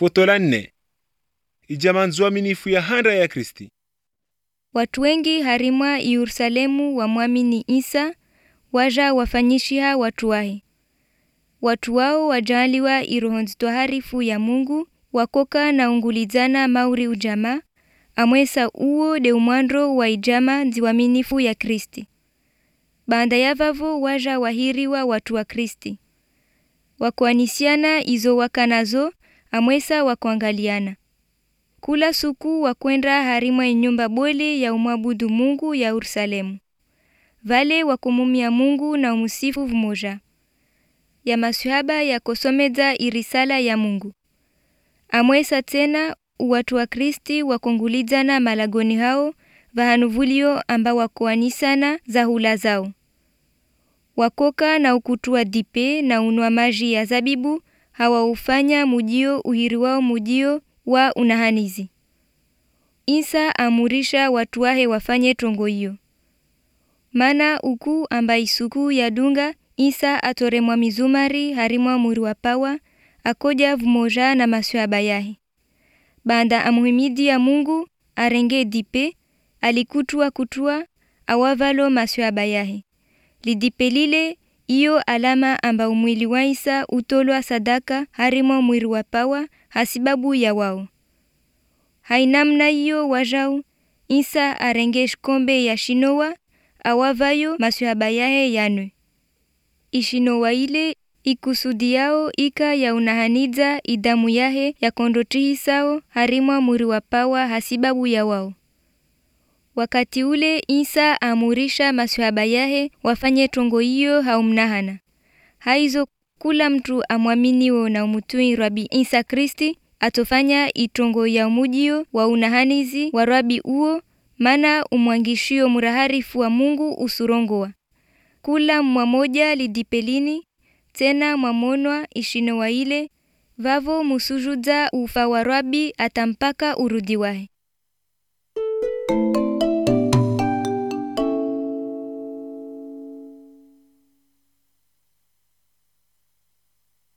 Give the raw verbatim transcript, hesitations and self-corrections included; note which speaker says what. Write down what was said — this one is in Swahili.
Speaker 1: Foto la nne. Ijamanzwa minifu ya handa ya Kristi.
Speaker 2: Watu wengi harimwa Yerusalemu wa muamini Isa, waja wafanyishiha watu wahe. Watu wao wajaliwa irohonzito harifu ya Mungu, wakoka na ungulizana mauri ujama, amwesa uo de umandro wa ijama nziwaminifu ya Kristi. Baanda ya vavo waja wahiriwa watu wa Kristi. Wakuanisiana izo wakanazo, amwesa wakuangaliana. Kula suku wakwenda harimwa inyumba bole ya umwabudu Mungu ya Yerusalemu. Vale wakumumia Mungu na umusifu vumoja. Ya masuhaba ya kosomeza irisala ya Mungu. Amwesa tena watu wa Kristi wakongulizana malagoni hao vahanuvulio amba wakuanisana za hula zao. Wakoka na ukutua dipe na unwa maji ya zabibu hawa ufanya mujio uhiriwao mujio wa unahanizi. Isa amurisha watu wahe wafanye tongo hiyo. Mana uku amba isuku ya dunga Isa atoremwa mizumari harimwa muri wa pawa akoja vumoja na masuhaba yahe. Banda amuhimidi ya Mungu arenge dipe alikutua kutua awavalo masuhaba yahe. Lidipe lile iyo alama amba umwili wa Isa utolwa sadaka harimwa mwiri wa pawa hasibabu ya wao. Hainamna iyo wajau Isa arenge shikombe ya shinowa awavayo masuhaba yahe yanwe. Ishinowa ile ikusudi yao ika ya unahaniza idamu yahe ya kondotihi sao harimwa mwiri wa pawa hasibabu ya wao. Wakati ule Isa amurisha masuhaba yahe wafanye tongo iyo haumnahana. Haizo kula mtu amwaminiwo na umutui Rabi Isa Kristi atofanya itongo ya umujio wa unahanizi wa Rabi uo mana umwangishio muraharifu wa Mungu usurongowa. Kula mwamoja lidipelini tena mwamonwa ishinowa ile vavo musujuza ufa wa Rabi atampaka urudiwahe.